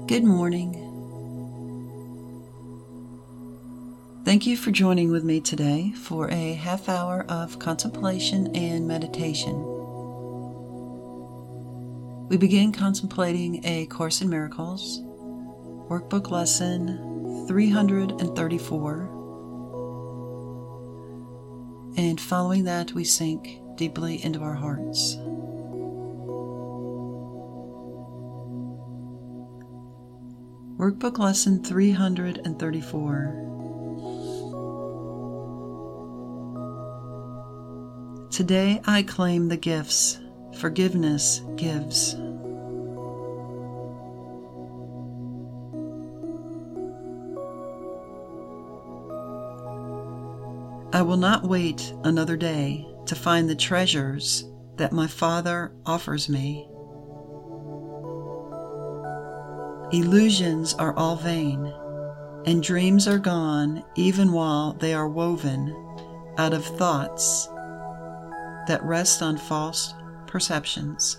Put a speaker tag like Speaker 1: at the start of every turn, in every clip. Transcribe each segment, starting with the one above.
Speaker 1: Good morning. Thank you for joining with me today for a half hour of contemplation and meditation. We begin contemplating A Course in Miracles, Workbook Lesson 334, and following that we sink deeply into our hearts. Workbook Lesson 334. Today I claim the gifts forgiveness gives. I will not wait another day to find the treasures that my Father offers me. Illusions are all vain, and dreams are gone even while they are woven out of thoughts that rest on false perceptions.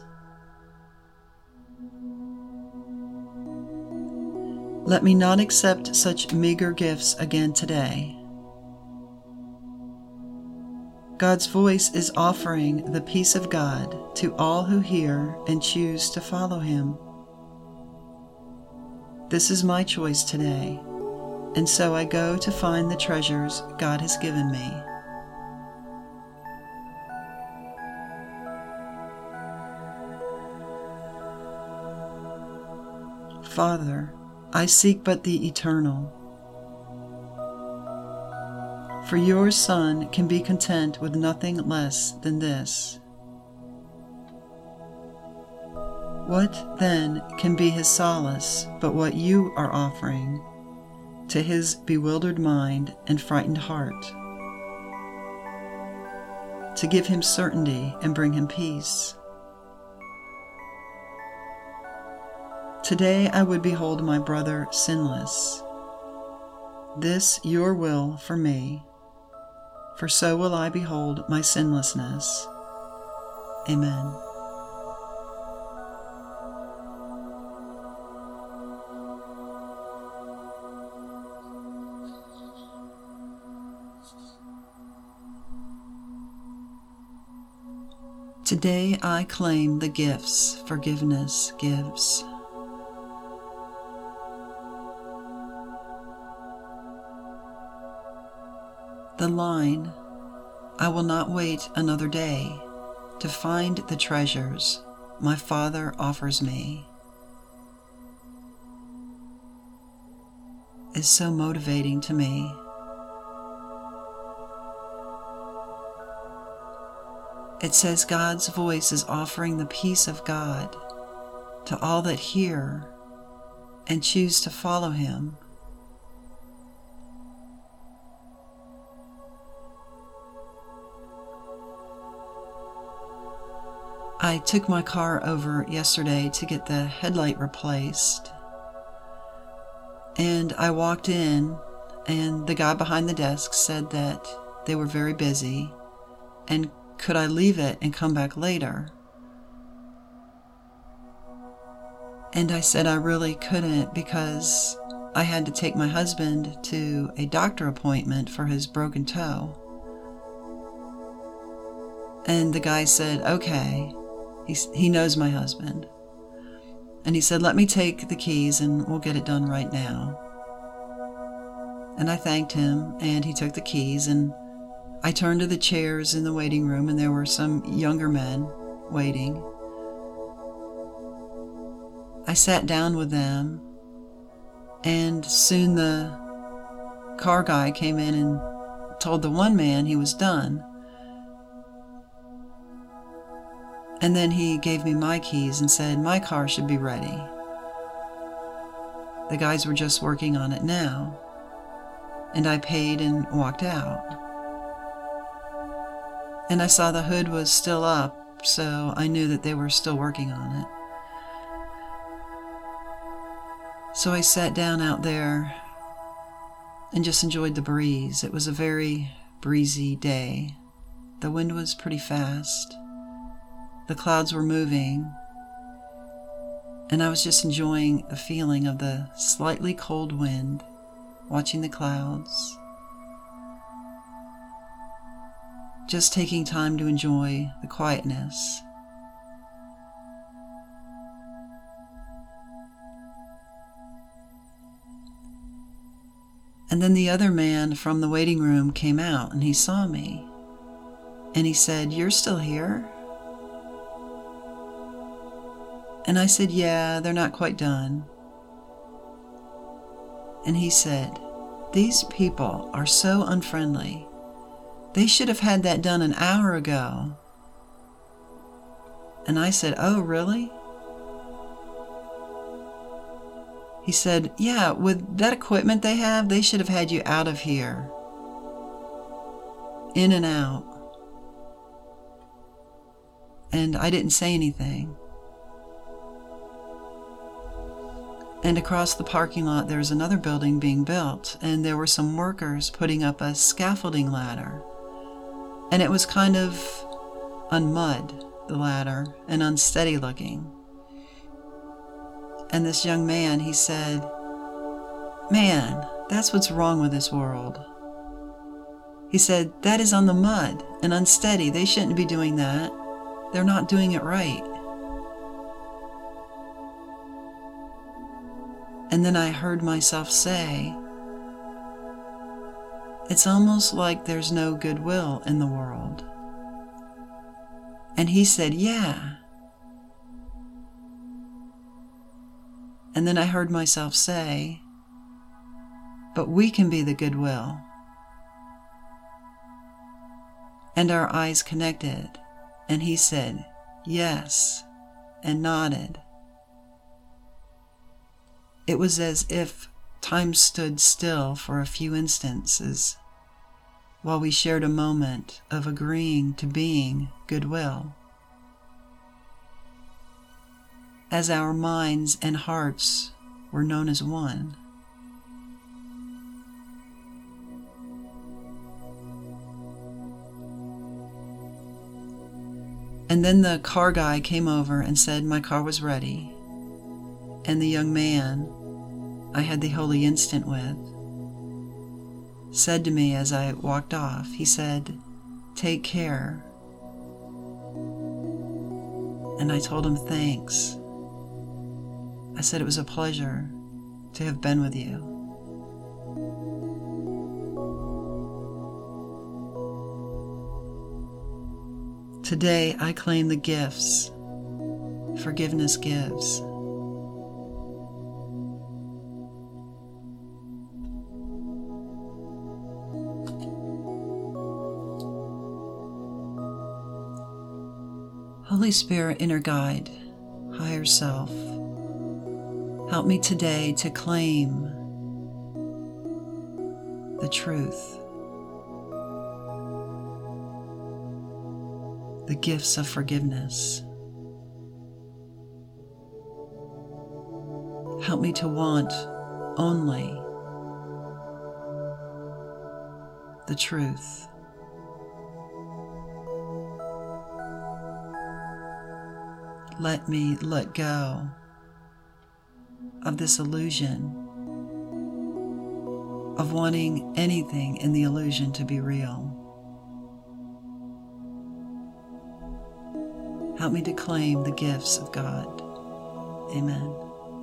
Speaker 1: Let me not accept such meager gifts again today. God's voice is offering the peace of God to all who hear and choose to follow Him. This is my choice today, and so I go to find the treasures God has given me. Father, I seek but the eternal. For your Son can be content with nothing less than this. What then can be his solace but what you are offering to his bewildered mind and frightened heart, to give him certainty and bring him peace? Today I would behold my brother sinless. This your will for me, for so will I behold my sinlessness. Amen. Today I claim the gifts forgiveness gives. The line, I will not wait another day to find the treasures my Father offers me, is so motivating to me. It says God's voice is offering the peace of God to all that hear and choose to follow Him. I took my car over yesterday to get the headlight replaced, and I walked in, and the guy behind the desk said that they were very busy and could I leave it and come back later? And I said I really couldn't because I had to take my husband to a doctor appointment for his broken toe. And the guy said, okay. He knows my husband. And he said, let me take the keys and we'll get it done right now. And I thanked him, and he took the keys, and I turned to the chairs in the waiting room, and there were some younger men waiting. I sat down with them, and soon the car guy came in and told the one man he was done. And then he gave me my keys and said my car should be ready. The guys were just working on it now, and I paid and walked out. And I saw the hood was still up, so I knew that they were still working on it. So I sat down out there and just enjoyed the breeze. It was a very breezy day. The wind was pretty fast. The clouds were moving, And I was just enjoying the feeling of the slightly cold wind, watching the clouds, just taking time to enjoy the quietness. And then the other man from the waiting room came out and he saw me. And he said, "You're still here?" And I said, "Yeah, they're not quite done." And he said, "These people are so unfriendly. They should have had that done an hour ago." And I said, "Oh, really?" He said, "Yeah, with that equipment they have, they should have had you out of here. In and out." And I didn't say anything. And across the parking lot, there's another building being built, and there were some workers putting up a scaffolding ladder. And it was kind of on mud, the ladder, and unsteady looking. And this young man, he said, "Man, that's what's wrong with this world." He said, "That is on the mud and unsteady. They shouldn't be doing that. They're not doing it right." And then I heard myself say, "It's almost like there's no goodwill in the world." And he said, "Yeah." And then I heard myself say, "But we can be the goodwill." And our eyes connected, and he said, "Yes," and nodded. It was as if time stood still for a few instances while we shared a moment of agreeing to being goodwill. As our minds and hearts were known as one. And then the car guy came over and said my car was ready. And the young man I had the holy instant with said to me as I walked off, he said, "Take care." And I told him thanks. I said it was a pleasure to have been with you. Today I claim the gifts forgiveness gives. Holy Spirit, inner guide, higher self, help me today to claim the truth, the gifts of forgiveness. Help me to want only the truth. Let me let go of this illusion of wanting anything in the illusion to be real. Help me to claim the gifts of God. Amen.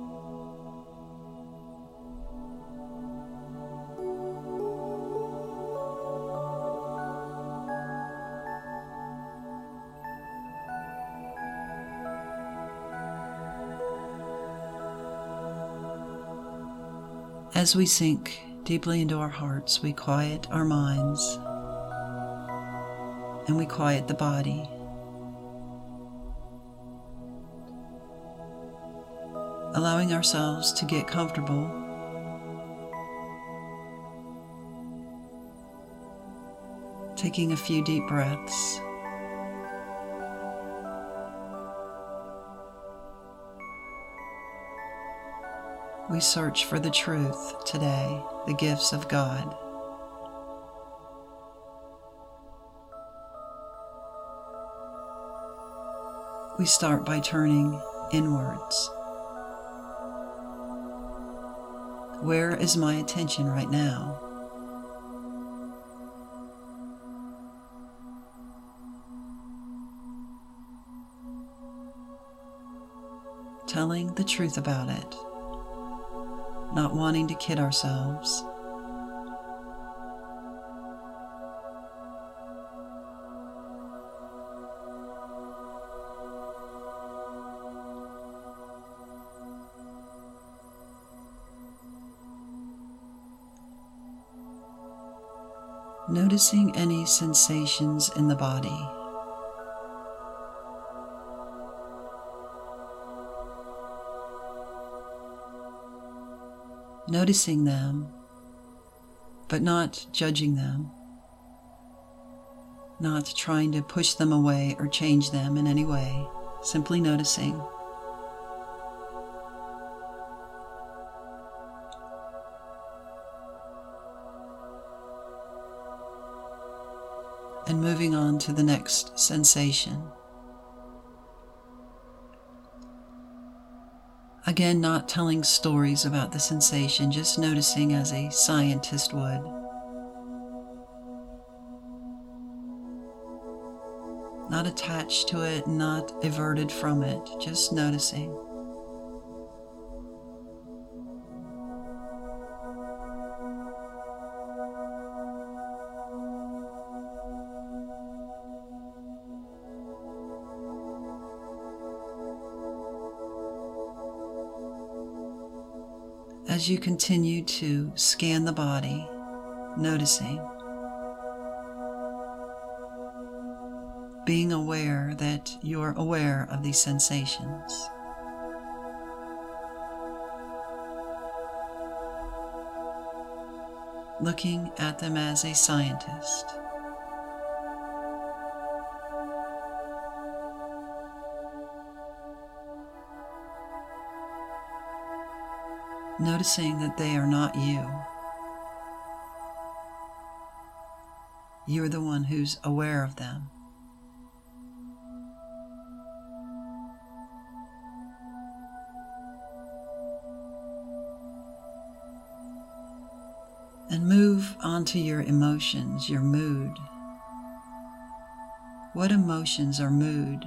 Speaker 1: As we sink deeply into our hearts, we quiet our minds and we quiet the body. Allowing ourselves to get comfortable taking a few deep breaths. We search for the truth today, the gifts of God. We start by turning inwards Where is my attention right now? Telling the truth about it, not wanting to kid ourselves. Noticing any sensations in the body. Noticing them, but not judging them, not trying to push them away or change them in any way, simply noticing. And moving on to the next sensation. Again, not telling stories about the sensation, just noticing as a scientist would. Not attached to it, not averted from it, just noticing. As you continue to scan the body, noticing, being aware that you're aware of these sensations. Looking at them as a scientist. Noticing that they are not you. You're the one who's aware of them. And move onto your emotions, your mood. What emotions or mood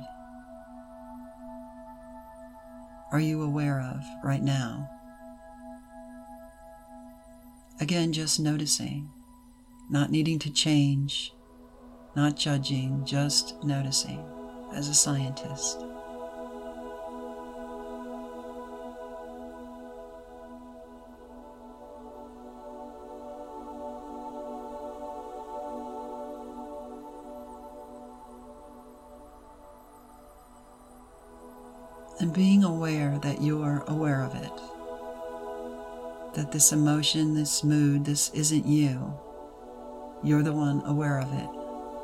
Speaker 1: are you aware of right now? Again, just noticing, not needing to change, not judging, just noticing as a scientist. And being aware that you're aware of it. That this emotion, this mood, this isn't you. You're the one aware of it.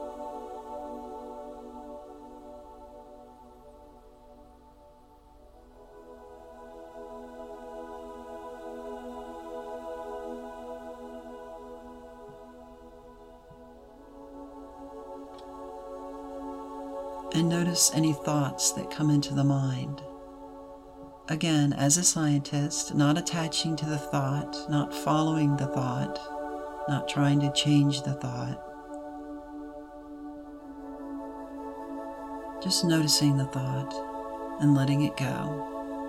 Speaker 1: And notice any thoughts that come into the mind. Again, as a scientist, not attaching to the thought, not following the thought, not trying to change the thought. Just noticing the thought and letting it go.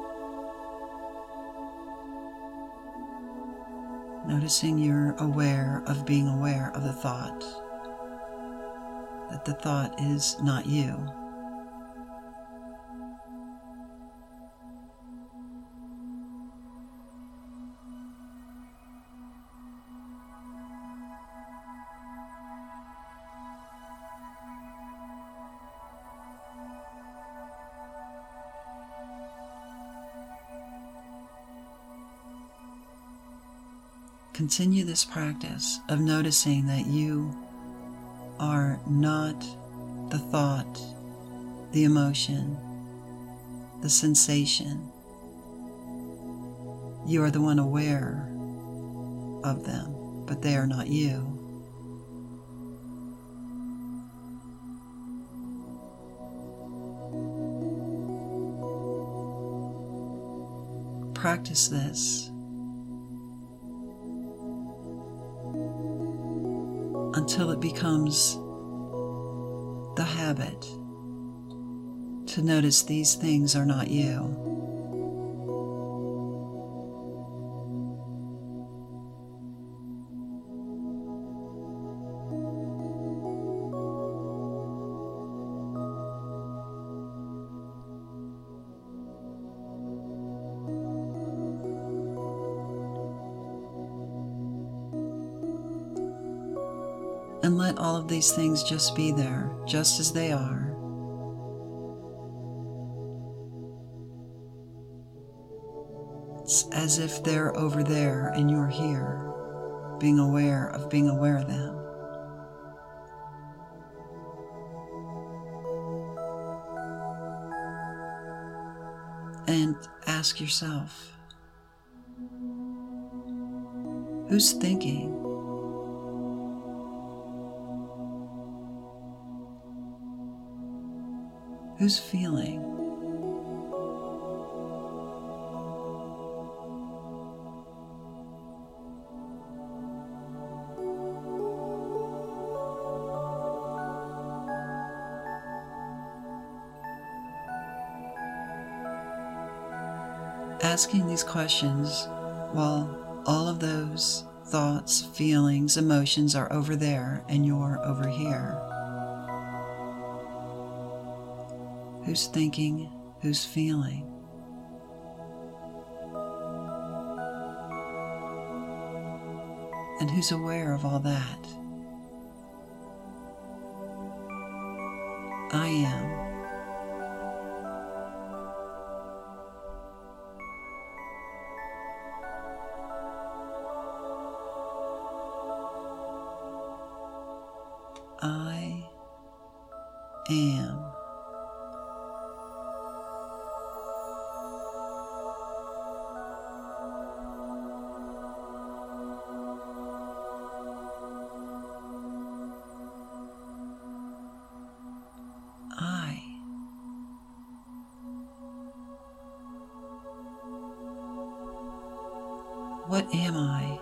Speaker 1: Noticing you're aware of being aware of the thought, that the thought is not you. Continue this practice of noticing that you are not the thought, the emotion, the sensation. You are the one aware of them, but they are not you. Practice this till it becomes the habit to notice these things are not you. And let all of these things just be there, just as they are. It's as if they're over there and you're here, being aware of them. And ask yourself, who's thinking? Who's feeling? Asking these questions while all of those thoughts, feelings, emotions are over there and you're over here. Who's thinking? Who's feeling? And who's aware of all that? I am. I am. What am I?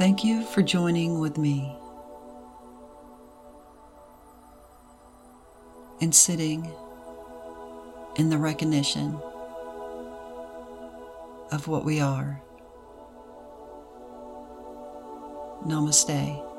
Speaker 1: Thank you for joining with me and sitting in the recognition of what we are. Namaste.